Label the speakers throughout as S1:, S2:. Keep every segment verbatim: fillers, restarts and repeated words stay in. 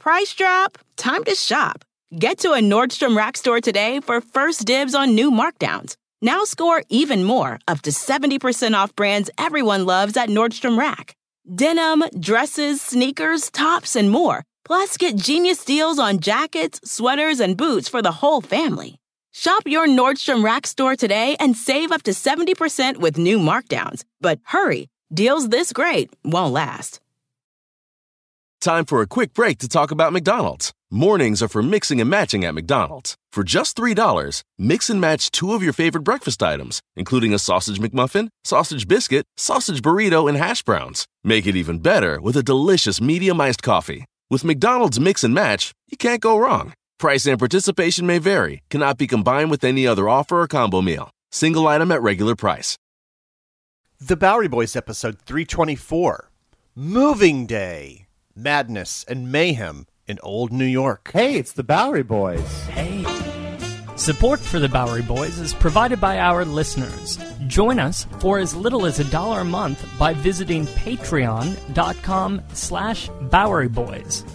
S1: Price drop? Time to shop. Get to a Nordstrom Rack store today for first dibs on new markdowns. Now score even more, up to seventy percent off brands everyone loves at Nordstrom Rack. Denim, dresses, sneakers, tops, and more. Plus, get genius deals on jackets, sweaters, and boots for the whole family. Shop your Nordstrom Rack store today and save up to seventy percent with new markdowns. But hurry, deals this great won't last.
S2: Time for a quick break to talk about McDonald's. Mornings are for mixing and matching at McDonald's. For just three dollars, mix and match two of your favorite breakfast items, including a sausage McMuffin, sausage biscuit, sausage burrito, and hash browns. Make it even better with a delicious medium iced coffee. With McDonald's Mix and Match, you can't go wrong. Price and participation may vary. Cannot be combined with any other offer or combo meal. Single item at regular price.
S3: The Bowery Boys episode three twenty-four. Moving Day. Madness and mayhem in old New York.
S4: Hey, it's the Bowery Boys.
S5: Hey. Support for the Bowery Boys is provided by our listeners. Join us for as little as a dollar a month by visiting patreon.com slash Bowery Boys.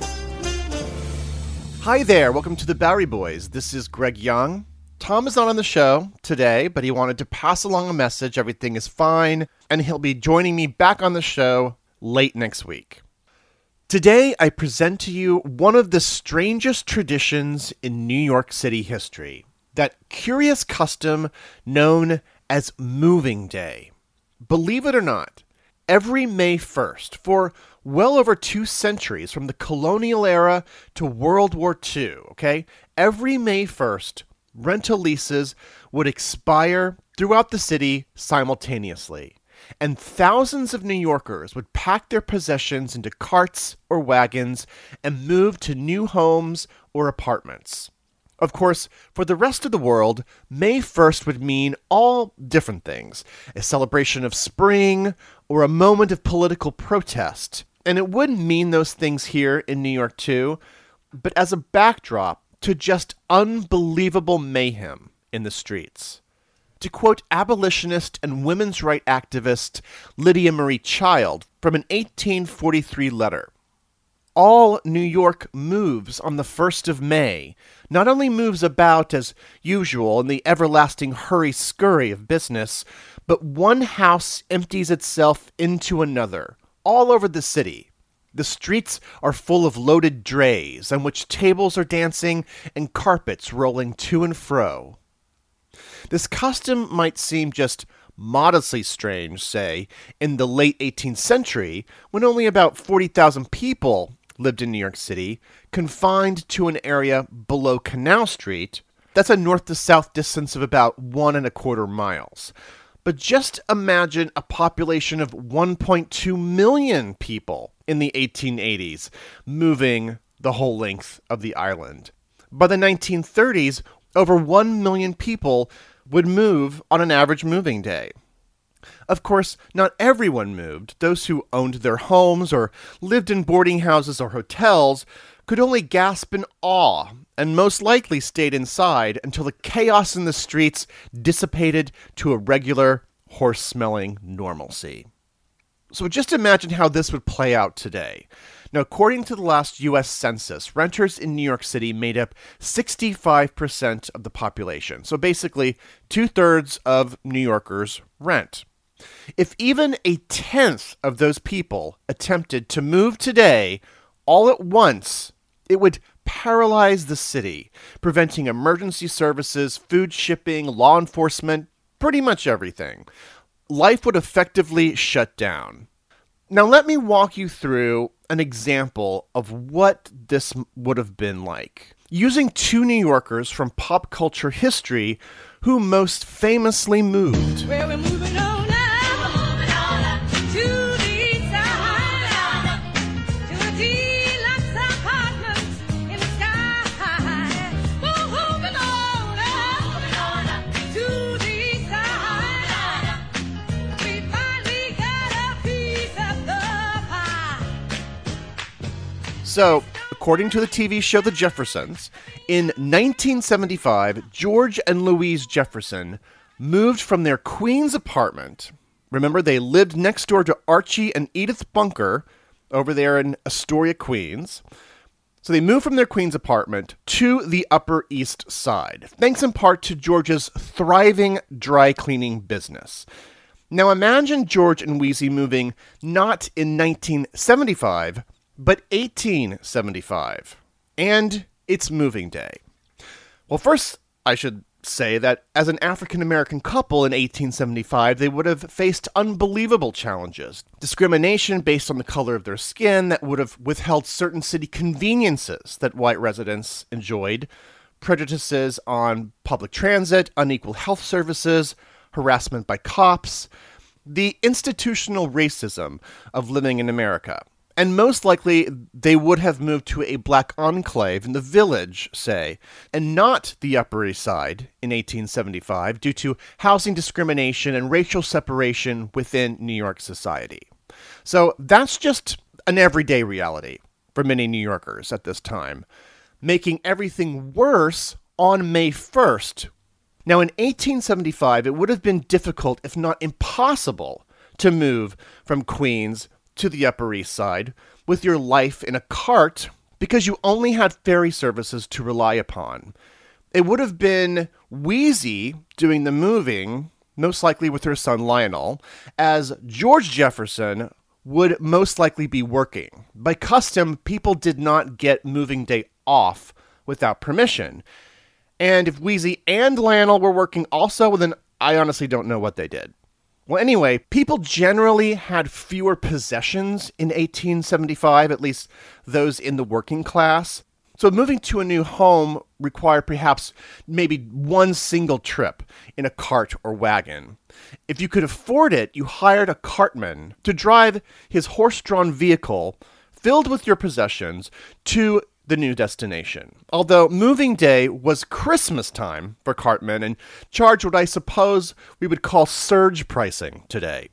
S3: Hi there, welcome to the Bowery Boys. This is Greg Young. Tom is not on the show today, but he wanted to pass along a message. Everything is fine, and he'll be joining me back on the show late next week. Today, I present to you one of the strangest traditions in New York City history, that curious custom known as Moving Day. Believe it or not, every May first, for well over two centuries, from the colonial era to World War Two, okay, every May first, rental leases would expire throughout the city simultaneously. And thousands of New Yorkers would pack their possessions into carts or wagons and move to new homes or apartments. Of course, for the rest of the world, May first would mean all different things. A celebration of spring or a moment of political protest. And it would mean those things here in New York too, but as a backdrop to just unbelievable mayhem in the streets. To quote abolitionist and women's rights activist Lydia Marie Child from an eighteen forty-three letter, all New York moves on the first of May, not only moves about as usual in the everlasting hurry-scurry of business, but one house empties itself into another, all over the city. The streets are full of loaded drays on which tables are dancing and carpets rolling to and fro. This custom might seem just modestly strange, say, in the late eighteenth century, when only about forty thousand people lived in New York City, confined to an area below Canal Street. That's a north-to-south distance of about one and a quarter miles. But just imagine a population of one point two million people in the eighteen eighties, moving the whole length of the island. By the nineteen thirties, over one million people would move on an average moving day. Of course, not everyone moved. Those who owned their homes or lived in boarding houses or hotels could only gasp in awe and most likely stayed inside until the chaos in the streets dissipated to a regular, horse-smelling normalcy. So just imagine how this would play out today. Now, according to the last U S Census, renters in New York City made up sixty-five percent of the population. So basically, two-thirds of New Yorkers rent. If even a tenth of those people attempted to move today, all at once, it would paralyze the city, preventing emergency services, food shipping, law enforcement, pretty much everything. Life would effectively shut down. Now let me walk you through an example of what this would have been like, using two New Yorkers from pop culture history who most famously moved.
S6: Well, we're moving on now, moving on up to the east side, to the deluxe apartments in the sky. We're moving on up, moving on up to the east side. We finally got a piece of the pie.
S3: So, according to the T V show The Jeffersons, in nineteen seventy-five, George and Louise Jefferson moved from their Queens apartment. Remember, they lived next door to Archie and Edith Bunker over there in Astoria, Queens. So they moved from their Queens apartment to the Upper East Side, thanks in part to George's thriving dry cleaning business. Now imagine George and Wheezy moving not in nineteen seventy-five, but eighteen seventy-five. And it's moving day. Well, first, I should say that as an African-American couple in eighteen seventy-five, they would have faced unbelievable challenges. Discrimination based on the color of their skin that would have withheld certain city conveniences that white residents enjoyed, prejudices on public transit, unequal health services, harassment by cops, the institutional racism of living in America. And most likely, they would have moved to a black enclave in the Village, say, and not the Upper East Side in eighteen seventy-five due to housing discrimination and racial separation within New York society. So that's just an everyday reality for many New Yorkers at this time, making everything worse on May first. Now, in eighteen seventy-five, it would have been difficult, if not impossible, to move from Queens to the Upper East Side with your life in a cart because you only had ferry services to rely upon. It would have been Wheezy doing the moving, most likely with her son Lionel, as George Jefferson would most likely be working. By custom, people did not get moving day off without permission. And if Wheezy and Lionel were working also, then I honestly don't know what they did. Well, anyway, people generally had fewer possessions in eighteen seventy-five, at least those in the working class. So moving to a new home required perhaps maybe one single trip in a cart or wagon. If you could afford it, you hired a cartman to drive his horse-drawn vehicle filled with your possessions to the new destination. Although moving day was Christmas time for cartmen and charged what I suppose we would call surge pricing today.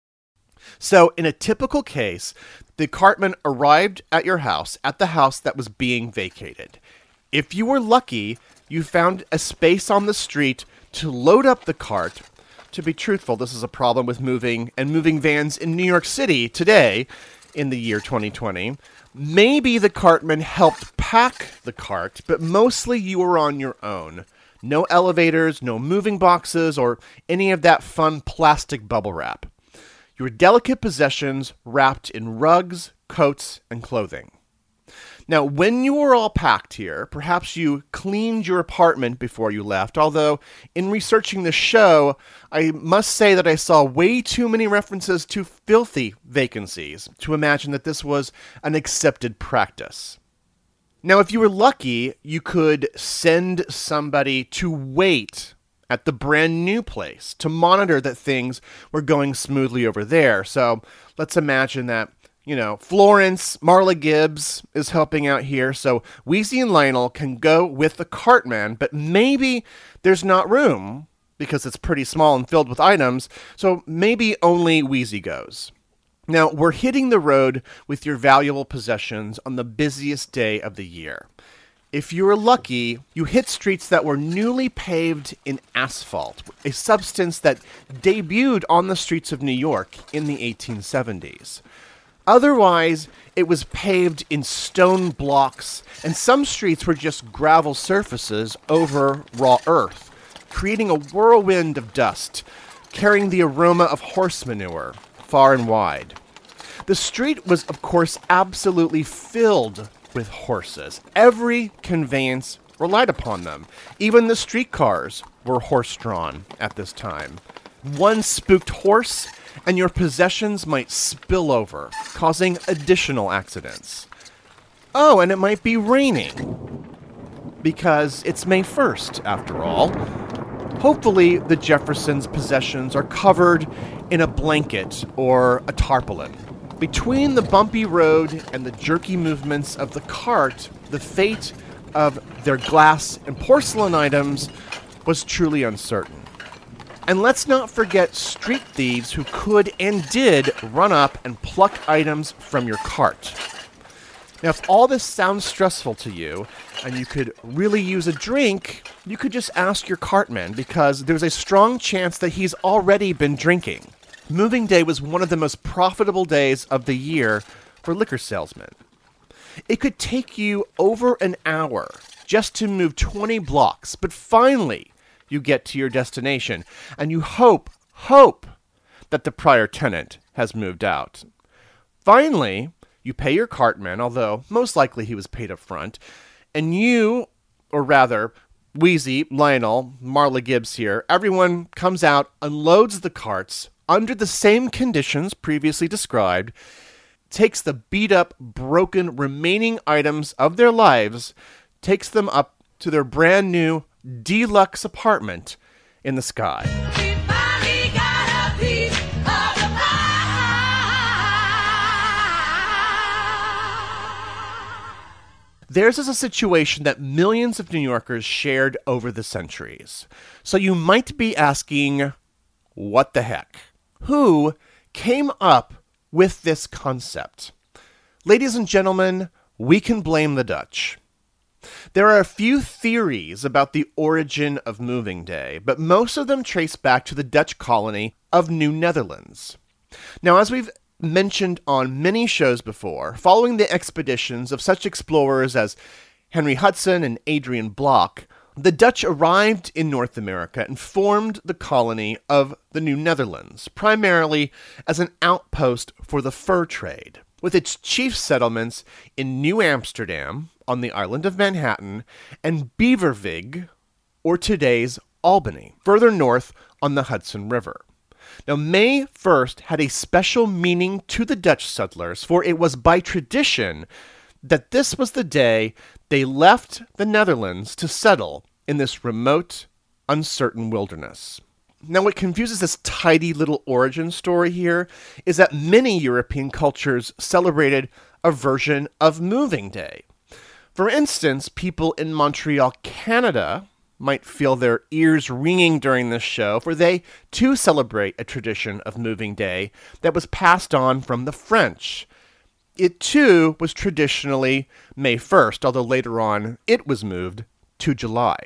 S3: So in a typical case, the cartman arrived at your house, at the house that was being vacated. If you were lucky, you found a space on the street to load up the cart. To be truthful, this is a problem with moving and moving vans in New York City today in the year twenty twenty. Maybe the cartman helped pack the cart, but mostly you were on your own. No elevators, no moving boxes, or any of that fun plastic bubble wrap. Your delicate possessions wrapped in rugs, coats, and clothing. Now, when you were all packed here, perhaps you cleaned your apartment before you left, although in researching the show, I must say that I saw way too many references to filthy vacancies to imagine that this was an accepted practice. Now, if you were lucky, you could send somebody to wait at the brand new place to monitor that things were going smoothly over there. So let's imagine that, you know, Florence, Marla Gibbs is helping out here, so Wheezy and Lionel can go with the cartman, but maybe there's not room because it's pretty small and filled with items, so maybe only Wheezy goes. Now, we're hitting the road with your valuable possessions on the busiest day of the year. If you were lucky, you hit streets that were newly paved in asphalt, a substance that debuted on the streets of New York in the eighteen seventies. Otherwise, it was paved in stone blocks, and some streets were just gravel surfaces over raw earth, creating a whirlwind of dust, carrying the aroma of horse manure far and wide. The street was, of course, absolutely filled with horses. Every conveyance relied upon them. Even the streetcars were horse-drawn at this time. One spooked horse, and your possessions might spill over, causing additional accidents. Oh, and it might be raining, because it's May first, after all. Hopefully, the Jeffersons' possessions are covered in a blanket or a tarpaulin. Between the bumpy road and the jerky movements of the cart, the fate of their glass and porcelain items was truly uncertain. And let's not forget street thieves who could and did run up and pluck items from your cart. Now, if all this sounds stressful to you, and you could really use a drink, you could just ask your cartman, because there's a strong chance that he's already been drinking. Moving day was one of the most profitable days of the year for liquor salesmen. It could take you over an hour just to move twenty blocks, but finally you get to your destination, and you hope, hope that the prior tenant has moved out. Finally, you pay your cartman, although most likely he was paid up front, and you, or rather, Wheezy, Lionel, Marla Gibbs here, everyone comes out, unloads the carts under the same conditions previously described, takes the beat-up, broken remaining items of their lives, takes them up to their brand new deluxe apartment in the sky.
S6: We finally got a piece of the pie.
S3: Theirs is a situation that millions of New Yorkers shared over the centuries. So you might be asking, what the heck? Who came up with this concept? Ladies and gentlemen, we can blame the Dutch. There are a few theories about the origin of moving day, but most of them trace back to the Dutch colony of New Netherlands. Now, as we've mentioned on many shows before, following the expeditions of such explorers as Henry Hudson and Adrian Block, the Dutch arrived in North America and formed the colony of the New Netherlands, primarily as an outpost for the fur trade, with its chief settlements in New Amsterdam, on the island of Manhattan, and Beverwijk, or today's Albany, further north on the Hudson River. Now, May first had a special meaning to the Dutch settlers, for it was by tradition that this was the day they left the Netherlands to settle in this remote, uncertain wilderness. Now, what confuses this tidy little origin story here is that many European cultures celebrated a version of moving day. For instance, people in Montreal, Canada, might feel their ears ringing during this show, for they too celebrate a tradition of moving day that was passed on from the French. It too was traditionally May first, although later on it was moved to July.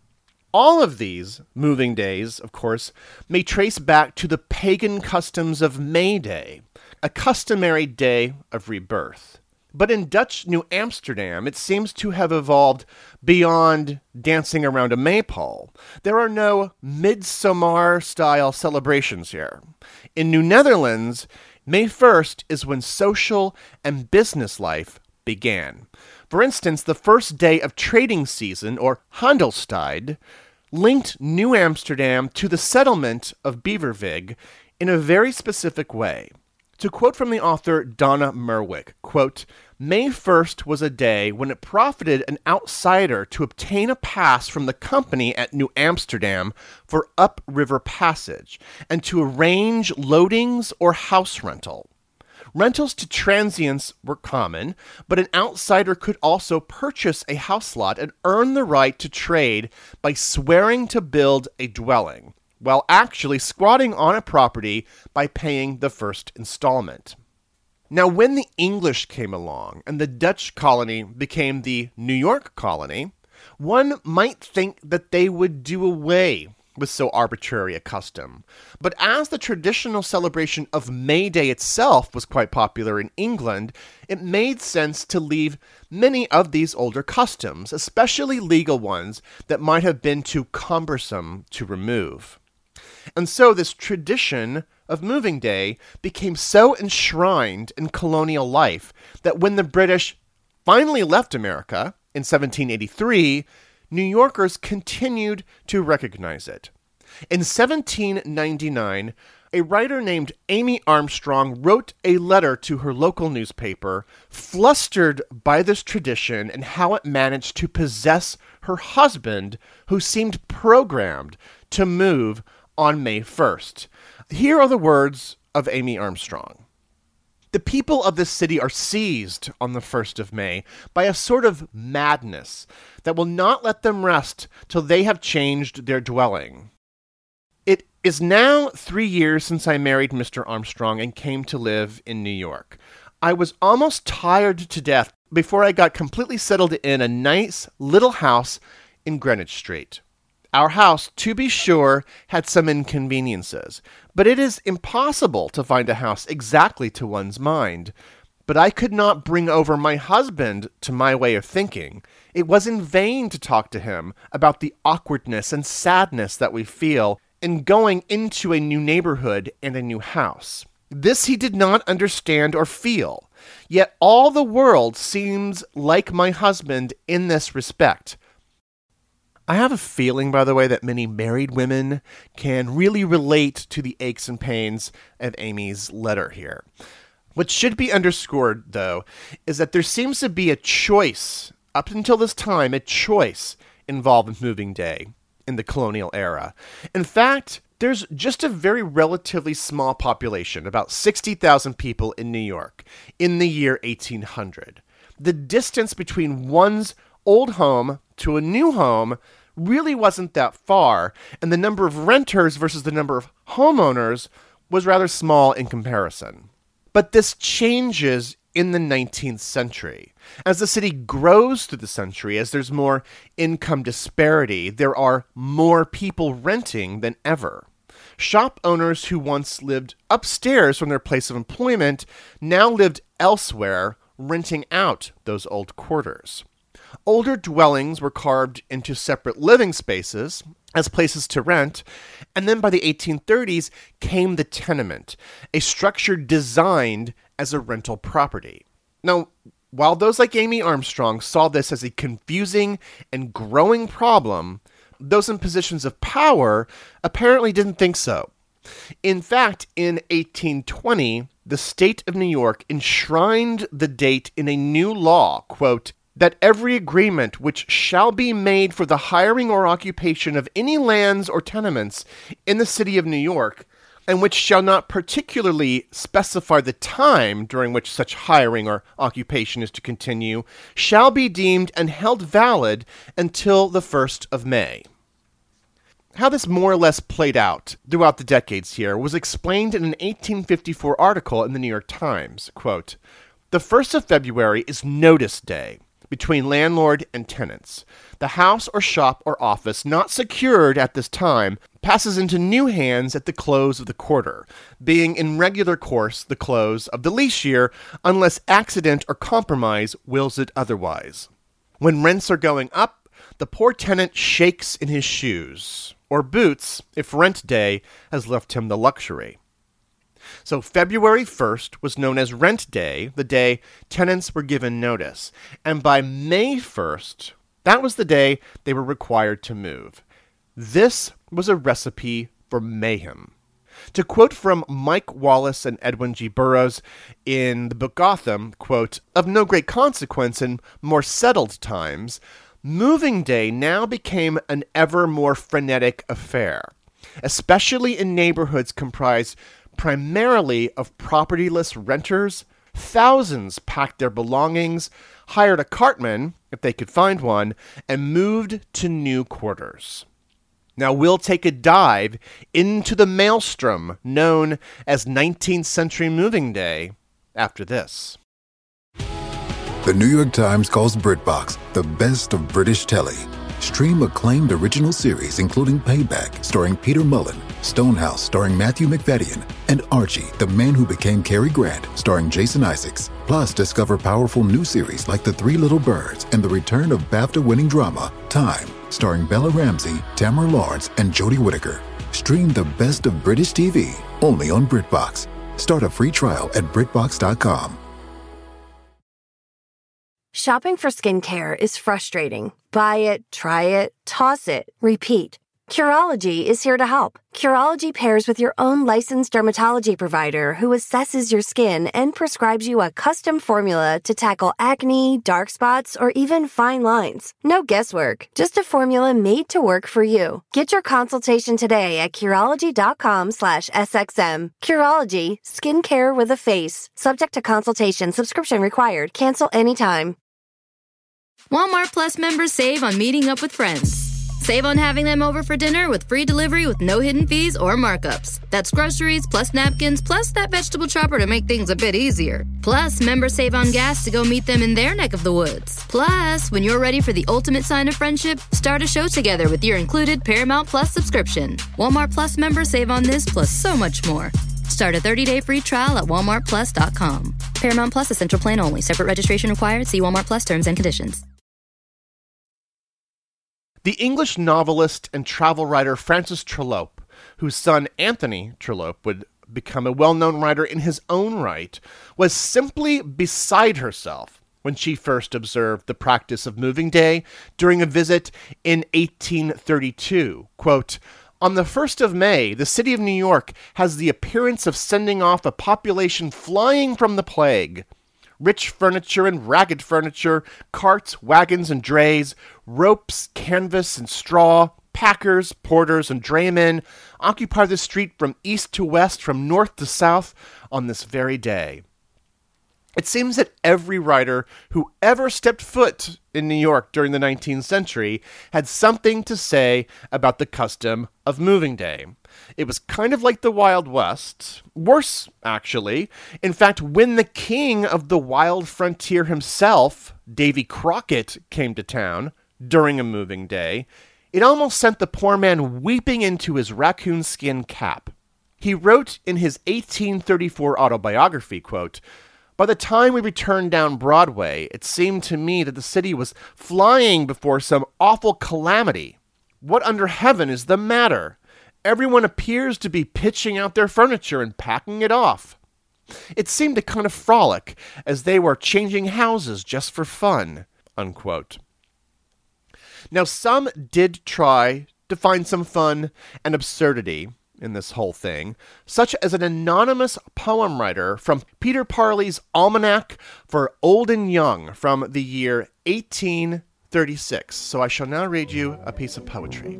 S3: All of these moving days, of course, may trace back to the pagan customs of May Day, a customary day of rebirth. But in Dutch New Amsterdam, it seems to have evolved beyond dancing around a maypole. There are no midsummer-style celebrations here. In New Netherlands, May first is when social and business life began. For instance, the first day of trading season, or Handelstyd, linked New Amsterdam to the settlement of Beverwijk in a very specific way. To quote from the author Donna Merwick, quote, May first was a day when it profited an outsider to obtain a pass from the company at New Amsterdam for upriver passage and to arrange loadings or house rental. Rentals to transients were common, but an outsider could also purchase a house lot and earn the right to trade by swearing to build a dwelling, while actually squatting on a property by paying the first installment. Now, when the English came along and the Dutch colony became the New York colony, one might think that they would do away with so arbitrary a custom. But as the traditional celebration of May Day itself was quite popular in England, it made sense to leave many of these older customs, especially legal ones that might have been too cumbersome to remove. And so this tradition of moving day became so enshrined in colonial life that when the British finally left America in seventeen eighty-three, New Yorkers continued to recognize it. In seventeen ninety-nine, a writer named Amy Armstrong wrote a letter to her local newspaper, flustered by this tradition and how it managed to possess her husband, who seemed programmed to move on May first. Here are the words of Amy Armstrong. The people of this city are seized on the first of May by a sort of madness that will not let them rest till they have changed their dwelling. It is now three years since I married Mister Armstrong and came to live in New York. I was almost tired to death before I got completely settled in a nice little house in Greenwich Street. Our house, to be sure, had some inconveniences, but it is impossible to find a house exactly to one's mind. But I could not bring over my husband to my way of thinking. It was in vain to talk to him about the awkwardness and sadness that we feel in going into a new neighborhood and a new house. This he did not understand or feel. Yet all the world seems like my husband in this respect. I have a feeling, by the way, that many married women can really relate to the aches and pains of Amy's letter here. What should be underscored, though, is that there seems to be a choice, up until this time, a choice involved with moving day in the colonial era. In fact, there's just a very relatively small population, about sixty thousand people in New York, in the year eighteen hundred. The distance between one's old home to a new home really wasn't that far, and the number of renters versus the number of homeowners was rather small in comparison. But this changes in the nineteenth century. As the city grows through the century, as there's more income disparity, there are more people renting than ever. Shop owners who once lived upstairs from their place of employment now lived elsewhere, renting out those old quarters. Older dwellings were carved into separate living spaces as places to rent, and then by the eighteen thirties came the tenement, a structure designed as a rental property. Now, while those like Amy Armstrong saw this as a confusing and growing problem, those in positions of power apparently didn't think so. In fact, in eighteen twenty, the state of New York enshrined the date in a new law, quote, that every agreement which shall be made for the hiring or occupation of any lands or tenements in the city of New York, and which shall not particularly specify the time during which such hiring or occupation is to continue, shall be deemed and held valid until the first of May. How this more or less played out throughout the decades here was explained in an eighteen fifty-four article in the New York Times. Quote, "The first of February is notice day between landlord and tenants. The house or shop or office not secured at this time passes into new hands at the close of the quarter, being in regular course the close of the lease year, unless accident or compromise wills it otherwise. When rents are going up, the poor tenant shakes in his shoes, or boots if rent day has left him the luxury." So February first was known as Rent Day, the day tenants were given notice. And by May first, that was the day they were required to move. This was a recipe for mayhem. To quote from Mike Wallace and Edwin G. Burroughs in the book Gotham, quote, "Of no great consequence in more settled times, moving day now became an ever more frenetic affair, especially in neighborhoods comprised primarily of propertyless renters. Thousands packed their belongings, hired a cartman, if they could find one, and moved to new quarters." Now we'll take a dive into the maelstrom known as nineteenth century moving day after this.
S4: The New York Times calls BritBox the best of British telly. Stream acclaimed original series including Payback, starring Peter Mullen, Stonehouse, starring Matthew McFadden, and Archie, the Man Who Became Cary Grant, starring Jason Isaacs. Plus, discover powerful new series like The Three Little Birds and the return of BAFTA-winning drama Time, starring Bella Ramsey, Tamara Lawrence, and Jodie Whittaker. Stream the best of British T V only on BritBox. Start a free trial at BritBox dot com.
S7: Shopping for skincare is frustrating. Buy it, try it, toss it, repeat. Curology is here to help. Curology pairs with your own licensed dermatology provider who assesses your skin and prescribes you a custom formula to tackle acne, dark spots, or even fine lines. No guesswork, just a formula made to work for you. Get your consultation today at Curology.com slash SXM. Curology, skincare with a face. Subject to consultation, subscription required. Cancel anytime.
S8: Walmart Plus members save on meeting up with friends. Save on having them over for dinner with free delivery with no hidden fees or markups. That's groceries, plus napkins, plus that vegetable chopper to make things a bit easier. Plus, members save on gas to go meet them in their neck of the woods. Plus, when you're ready for the ultimate sign of friendship, start a show together with your included Paramount Plus subscription. Walmart Plus members save on this plus so much more. Start a thirty-day free trial at Walmart Plus dot com. Paramount Plus Essential Plan only. Separate registration required. See Walmart Plus terms and conditions.
S3: The English novelist and travel writer Francis Trollope, whose son Anthony Trollope would become a well-known writer in his own right, was simply beside herself when she first observed the practice of moving day during a visit in eighteen thirty-two. Quote, "On the first of May, the city of New York has the appearance of sending off a population flying from the plague. Rich furniture and ragged furniture, carts, wagons, and drays, ropes, canvas, and straw, packers, porters, and draymen occupy the street from east to west, from north to south on this very day." It seems that every writer who ever stepped foot in New York during the nineteenth century had something to say about the custom of moving day. It was kind of like the Wild West. Worse, actually. In fact, when the king of the wild frontier himself, Davy Crockett, came to town during a moving day, it almost sent the poor man weeping into his raccoon skin cap. He wrote in his eighteen thirty-four autobiography, quote, "By the time we returned down Broadway, it seemed to me that the city was flying before some awful calamity. What under heaven is the matter? Everyone appears to be pitching out their furniture and packing it off. It seemed a kind of frolic, as they were changing houses just for fun." Unquote. Now, some did try to find some fun and absurdity in this whole thing, such as an anonymous poem writer from Peter Parley's Almanac for Old and Young from the year eighteen thirty-six. So I shall now read you a piece of poetry.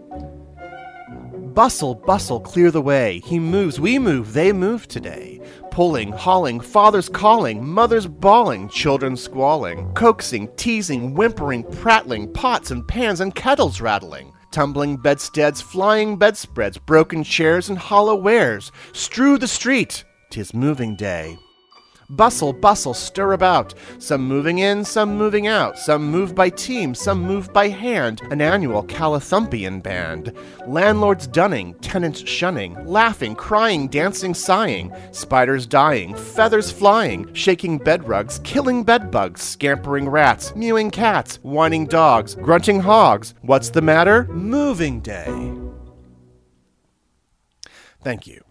S3: "Bustle, bustle, clear the way. He moves, we move, they move today. Pulling, hauling, fathers calling, mothers bawling, children squalling, coaxing, teasing, whimpering, prattling, pots and pans and kettles rattling. Tumbling bedsteads, flying bedspreads, broken chairs and hollow wares strew the street. 'Tis moving day. Bustle, bustle, stir about. Some moving in, some moving out. Some move by team, some move by hand. An annual Calathumpian band. Landlords dunning, tenants shunning, laughing, crying, dancing, sighing. Spiders dying, feathers flying, shaking bed rugs, killing bed bugs, scampering rats, mewing cats, whining dogs, grunting hogs. What's the matter? Moving day." Thank you.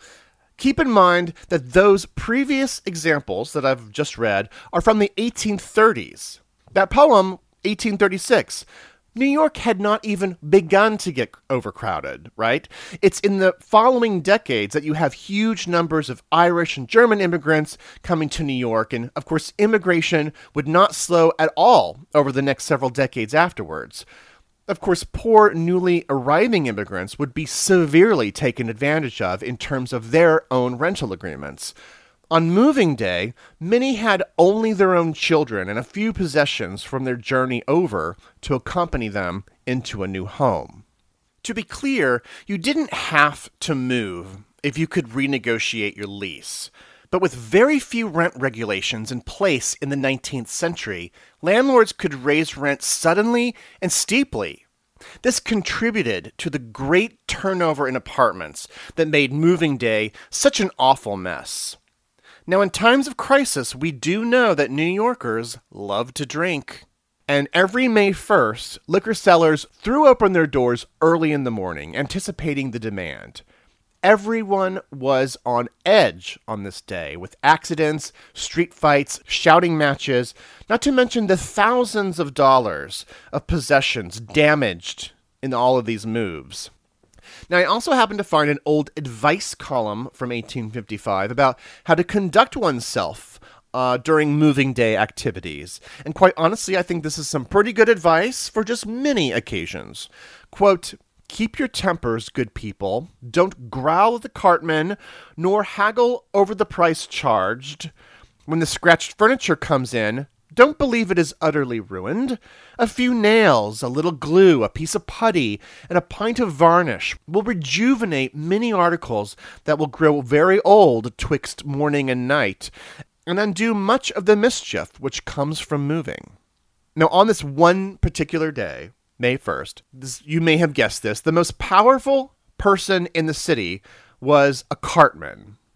S3: Keep in mind that those previous examples that I've just read are from the eighteen thirties. That poem, eighteen thirty-six, New York had not even begun to get overcrowded, right? It's in the following decades that you have huge numbers of Irish and German immigrants coming to New York, and of course immigration would not slow at all over the next several decades afterwards. Of course, poor, newly arriving immigrants would be severely taken advantage of in terms of their own rental agreements. On moving day, many had only their own children and a few possessions from their journey over to accompany them into a new home. To be clear, you didn't have to move if you could renegotiate your lease. But with very few rent regulations in place in the nineteenth century, landlords could raise rent suddenly and steeply. This contributed to the great turnover in apartments that made moving day such an awful mess. Now, in times of crisis, we do know that New Yorkers love to drink. And every May first, liquor sellers threw open their doors early in the morning, anticipating the demand. Everyone was on edge on this day, with accidents, street fights, shouting matches, not to mention the thousands of dollars of possessions damaged in all of these moves. Now, I also happened to find an old advice column from eighteen fifty-five about how to conduct oneself uh, during moving day activities. And quite honestly, I think this is some pretty good advice for just many occasions. Quote, "Keep your tempers, good people. Don't growl at the cartman, nor haggle over the price charged. When the scratched furniture comes in, don't believe it is utterly ruined. A few nails, a little glue, a piece of putty, and a pint of varnish will rejuvenate many articles that will grow very old twixt morning and night, and undo much of the mischief which comes from moving." Now, on this one particular day, May first, this, you may have guessed this, the most powerful person in the city was a cartman.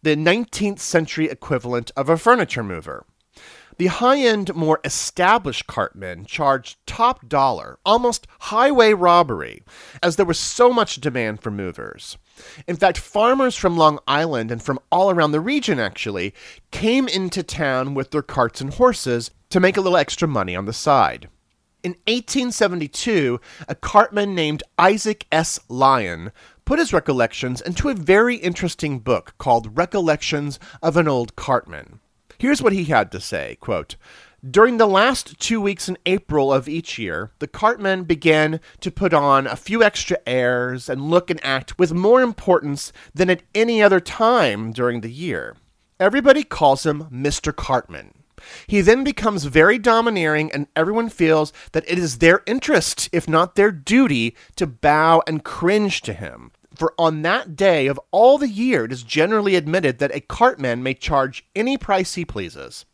S3: the nineteenth century equivalent of a furniture mover. The high-end, more established cartmen charged top dollar, almost highway robbery, as there was so much demand for movers. In fact, farmers from Long Island and from all around the region, actually, came into town with their carts and horses to make a little extra money on the side. In eighteen seventy-two, a cartman named Isaac S. Lyon put his recollections into a very interesting book called Recollections of an Old Cartman. Here's what he had to say, quote, "During the last two weeks in April of each year, the cartmen began to put on a few extra airs and look and act with more importance than at any other time during the year. Everybody calls him Mister Cartman. He then becomes very domineering, and everyone feels that it is their interest, if not their duty, to bow and cringe to him. For on that day of all the year, it is generally admitted that a cartman may charge any price he pleases."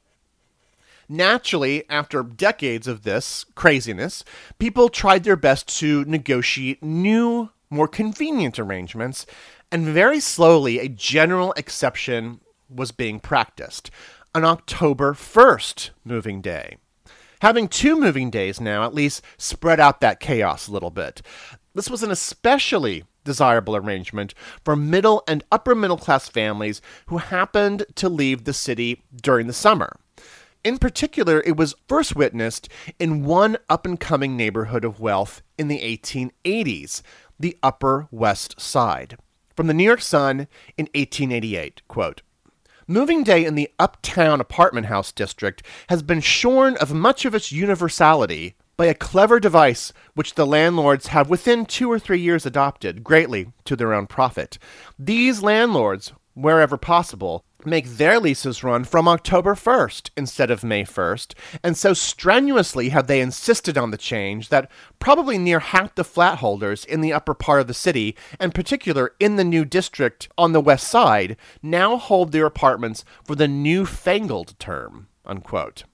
S3: Naturally, after decades of this craziness, people tried their best to negotiate new, more convenient arrangements, and very slowly a general exception was being practiced: an October first moving day. Having two moving days now at least spread out that chaos a little bit. This was an especially desirable arrangement for middle and upper middle class families who happened to leave the city during the summer. In particular, it was first witnessed in one up-and-coming neighborhood of wealth in the eighteen eighties, the Upper West Side. From the New York Sun in eighteen eighty-eight, quote, "Moving day in the uptown apartment house district has been shorn of much of its universality by a clever device which the landlords have within two or three years adopted, greatly to their own profit. These landlords, wherever possible, make their leases run from October first instead of May first, and so strenuously have they insisted on the change that probably near half the flat holders in the upper part of the city, and particular in the new district on the west side, now hold their apartments for the newfangled term," unquote.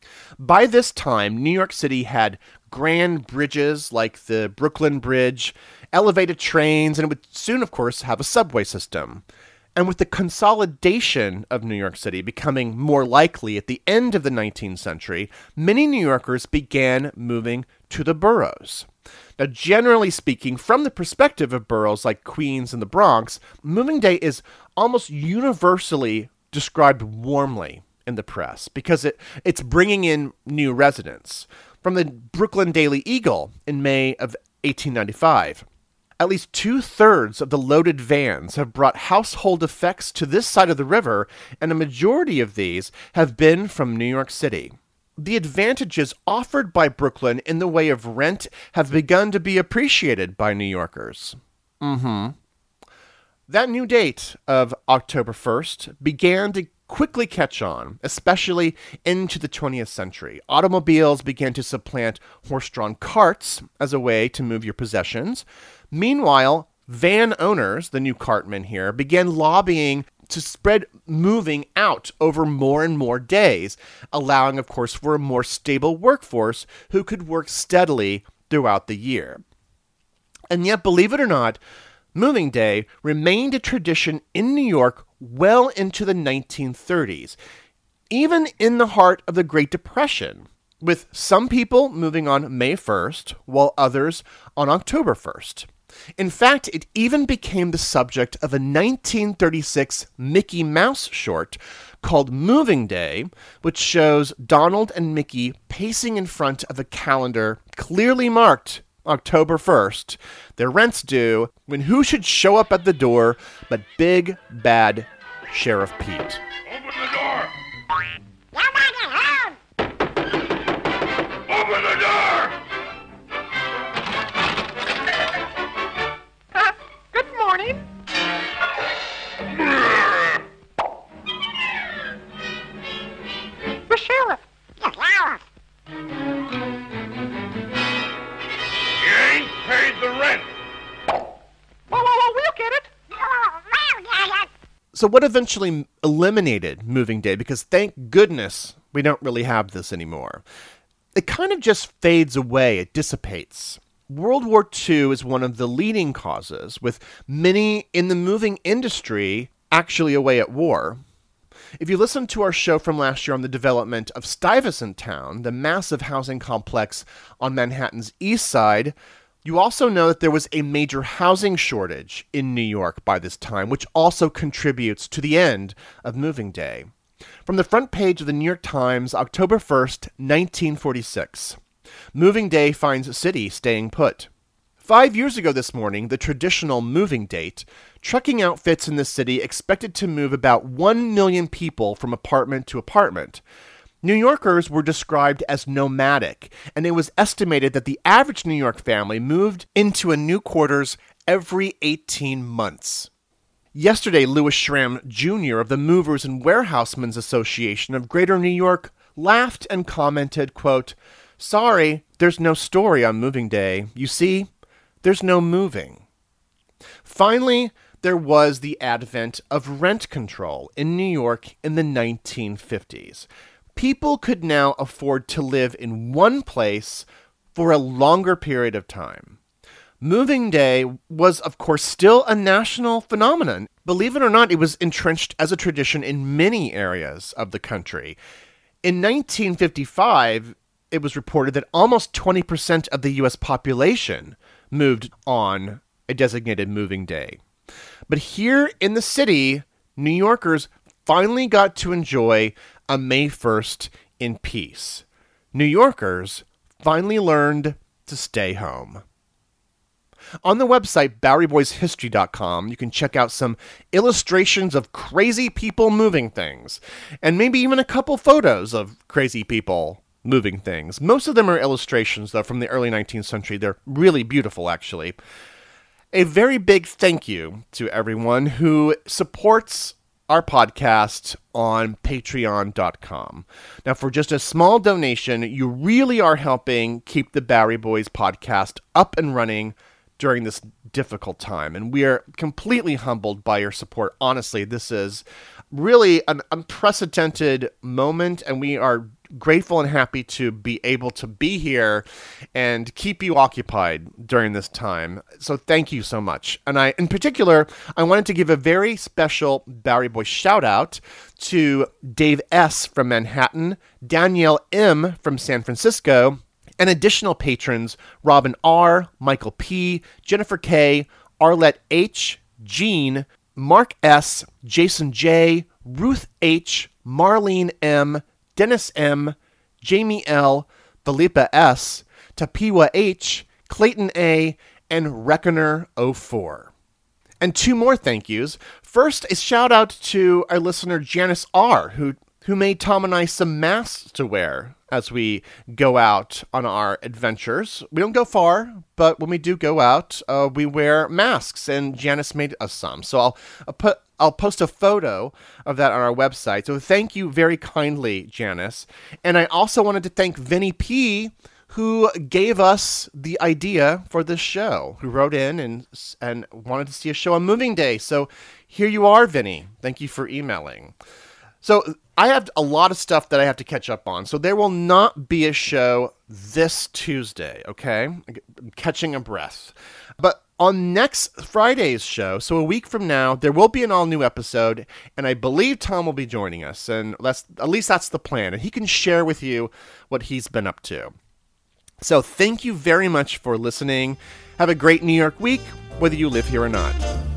S3: By this time, New York City had grand bridges like the Brooklyn Bridge, elevated trains, and it would soon, of course, have a subway system. And with the consolidation of New York City becoming more likely at the end of the nineteenth century, many New Yorkers began moving to the boroughs. Now, generally speaking, from the perspective of boroughs like Queens and the Bronx, moving day is almost universally described warmly in the press because it, it's bringing in new residents. From the Brooklyn Daily Eagle in May of eighteen ninety-five, at least two-thirds of the loaded vans have brought household effects to this side of the river, and a majority of these have been from New York City. The advantages offered by Brooklyn in the way of rent have begun to be appreciated by New Yorkers. Mm-hmm. That new date of October first began to quickly catch on, especially into the twentieth century. Automobiles began to supplant horse-drawn carts as a way to move your possessions. Meanwhile, van owners, the new cartmen here, began lobbying to spread moving out over more and more days, allowing, of course, for a more stable workforce who could work steadily throughout the year. And yet, believe it or not, moving day remained a tradition in New York well into the nineteen thirties, even in the heart of the Great Depression, with some people moving on May first, while others on October first. In fact, it even became the subject of a nineteen thirty-six Mickey Mouse short called Moving Day, which shows Donald and Mickey pacing in front of a calendar clearly marked October first, their rent's due, when who should show up at the door but big, bad Sheriff Pete.
S9: Open the door! Nobody home! Open the door!
S6: Uh, good morning. The sheriff.
S9: The sheriff! You ain't paid the rent!
S6: Well, well, well, we'll get it.
S9: Oh, we'll get it!
S3: So what eventually eliminated moving day, because thank goodness we don't really have this anymore, it kind of just fades away, it dissipates. World War Two is one of the leading causes, with many in the moving industry actually away at war. If you listened to our show from last year on the development of Stuyvesant Town, the massive housing complex on Manhattan's east side, you also know that there was a major housing shortage in New York by this time, which also contributes to the end of moving day. From the front page of the New York Times, October first, nineteen forty-six. Moving day finds city staying put. Five years ago this morning, the traditional moving date, trucking outfits in the city expected to move about one million people from apartment to apartment. New Yorkers were described as nomadic, and it was estimated that the average New York family moved into a new quarters every eighteen months. Yesterday, Louis Schramm Junior of the Movers and Warehousemen's Association of Greater New York laughed and commented, quote, "Sorry, there's no story on moving day. You see, there's no moving." Finally, there was the advent of rent control in New York in the nineteen fifties. People could now afford to live in one place for a longer period of time. Moving day was, of course, still a national phenomenon. Believe it or not, it was entrenched as a tradition in many areas of the country. In nineteen fifty-five, it was reported that almost twenty percent of the U S population moved on a designated moving day. But here in the city, New Yorkers finally got to enjoy a May first in peace. New Yorkers finally learned to stay home. On the website Bowery Boys History dot com, you can check out some illustrations of crazy people moving things, and maybe even a couple photos of crazy people moving things. Most of them are illustrations, though, from the early nineteenth century. They're really beautiful, actually. A very big thank you to everyone who supports our podcast on patreon dot com. Now, for just a small donation, you really are helping keep the Bowery Boys podcast up and running during this difficult time, and we are completely humbled by your support. Honestly, this is really an unprecedented moment, and we are grateful and happy to be able to be here and keep you occupied during this time. So thank you so much. And I, in particular, I wanted to give a very special Bowery Boy shout out to Dave S. from Manhattan, Danielle M. from San Francisco, and additional patrons, Robin R., Michael P., Jennifer K., Arlette H., Jean, Mark S., Jason J., Ruth H., Marlene M., Dennis M., Jamie L., Philippa S., Tapiwa H., Clayton A., and Reckoner oh four. And two more thank yous. First, a shout out to our listener Janice R., who who made Tom and I some masks to wear as we go out on our adventures. We don't go far, but when we do go out, uh, we wear masks, and Janice made us some. So I'll, I'll put I'll post a photo of that on our website. So thank you very kindly, Janice. And I also wanted to thank Vinny P., who gave us the idea for this show, who wrote in and and wanted to see a show on Moving Day. So here you are, Vinny. Thank you for emailing. So I have a lot of stuff that I have to catch up on. So there will not be a show this Tuesday, okay? I'm catching a breath. But on next Friday's show, so a week from now, there will be an all-new episode, and I believe Tom will be joining us, and that's, at least that's the plan, and he can share with you what he's been up to. So thank you very much for listening. Have a great New York week, whether you live here or not.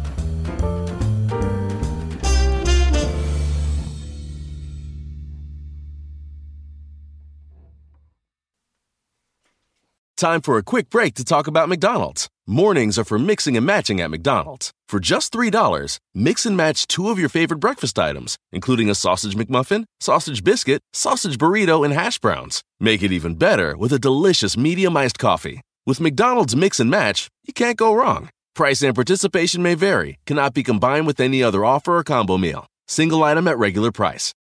S2: Time for a quick break to talk about McDonald's. Mornings are for mixing and matching at McDonald's. For just three dollars, mix and match two of your favorite breakfast items, including a sausage McMuffin, sausage biscuit, sausage burrito, and hash browns. Make it even better with a delicious medium iced coffee. With McDonald's Mix and Match, you can't go wrong. Price and participation may vary, cannot be combined with any other offer or combo meal. Single item at regular price.